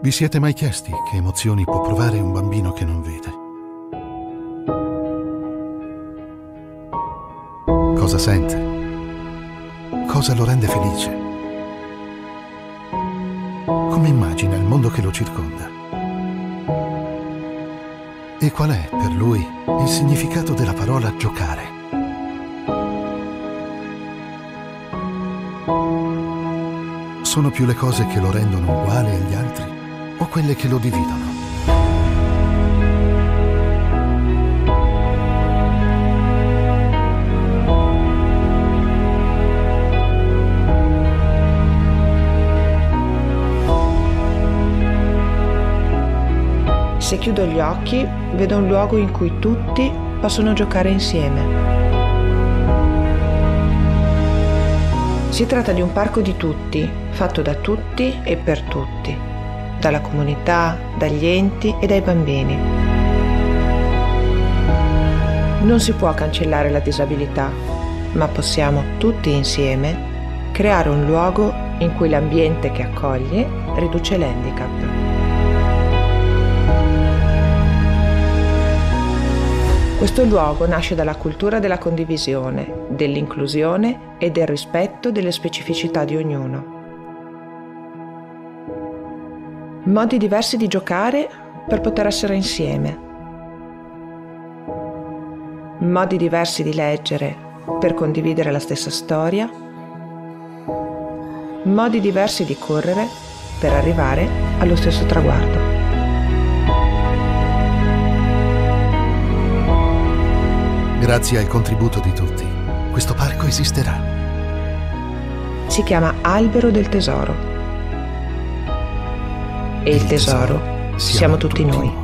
Vi siete mai chiesti che emozioni può provare un bambino che non vede? Cosa sente? Cosa lo rende felice? Come immagina il mondo che lo circonda? E qual è per lui il significato della parola giocare? Sono più le cose che lo rendono uguale agli altri o quelle che lo dividono? Se chiudo gli occhi, vedo un luogo in cui tutti possono giocare insieme. Si tratta di un parco di tutti, fatto da tutti e per tutti, dalla comunità, dagli enti e dai bambini. Non si può cancellare la disabilità, ma possiamo tutti insieme creare un luogo in cui l'ambiente che accoglie riduce l'handicap. Questo luogo nasce dalla cultura della condivisione, dell'inclusione e del rispetto delle specificità di ognuno. Modi diversi di giocare per poter essere insieme. Modi diversi di leggere per condividere la stessa storia. Modi diversi di correre per arrivare allo stesso traguardo. Grazie al contributo di tutti, questo parco esisterà. Si chiama Albero del Tesoro. E il tesoro siamo tutti noi.